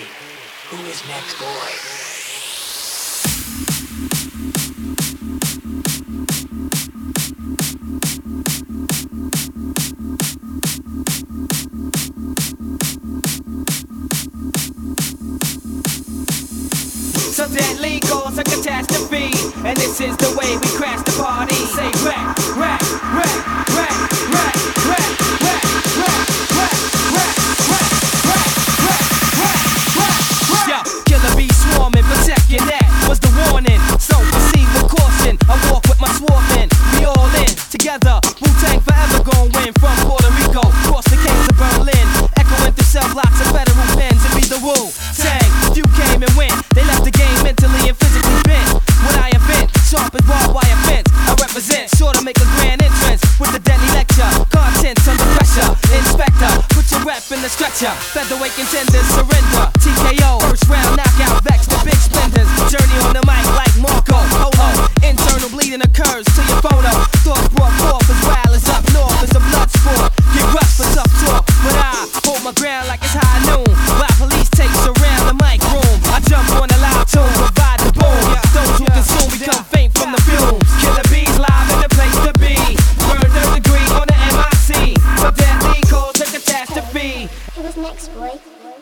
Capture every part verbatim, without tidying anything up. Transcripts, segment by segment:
Who is next, boy? So deadly cause a catastrophe, and this is the way we crash the party. Say rack, rack, rack, rack, rack, rack, rack, rack, rack, rack, rack, rack, rack, rack, rack, rack. Yo, killer bee swarming, protect your neck was the warning. So proceed with caution. I walk with my swarming. We all in together. Wu-Tang forever gon' win from Puerto Rico, cross the caves of Berlin, echoing through cell blocks of federal pens. It be the Wu-Tang. Few came and went. They left the game mentally and physically bent. What I invent, sharp as barbed wire fence. I represent, sure to make a grand entrance with the deadly lecture. Contents under pressure. Inspector, put your rep in the stretcher. Featherweight contenders surrender. T K O, first round knockout, vex the big splendors. Journey on the mic like Marco Polo. Internal bleeding occurs to your photo. Thoughts brought forth as wild as up north as a blood sport. Get rushed for tough talk, but I hold my ground like it's high noon. While police takes around the mic room, I jump on the loud tune, provide the boom. Those who consume become faint from the fumes. Killer bees live in the place to be. Murder degree on the M I C. So deadly cause a catastrophe. Who was next, boy?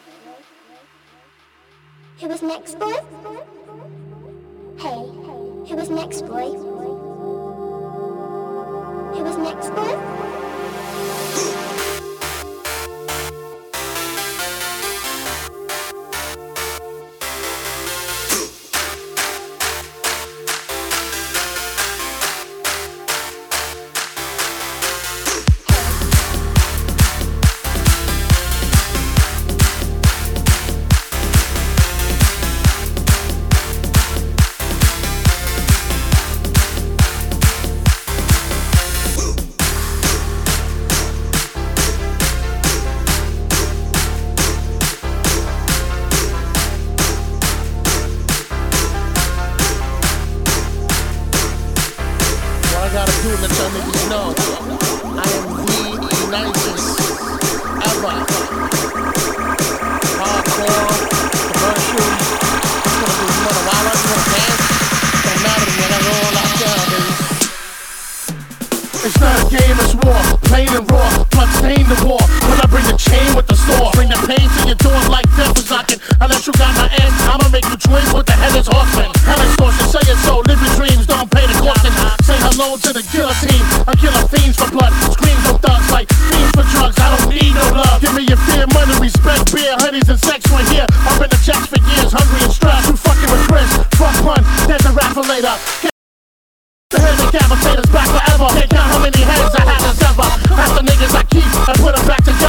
Who was next, boy? Hey, who was next, boy? Who was next, boy? It's not a game, it's war, plain and raw, blood stain the war. When I bring the chain with the store, bring the pain to your door like death was knocking. Unless you got my end, I'ma make you dream with the headless horseman. Hell extortion, say it so, live your dreams, don't pay the caution. Say hello to the guillotine, I kill a fiends for blood. Screams of thugs like fiends for drugs, I don't need no love. Give me your fear, money, respect, beer, honeys and sex right here. I've been the checks for years, hungry and stressed. You fucking with Chris, fuck pun, there's a rapper later. The head decapitator's back forever. Can't count how many heads I had as ever. That's the niggas I keep, I put them back together.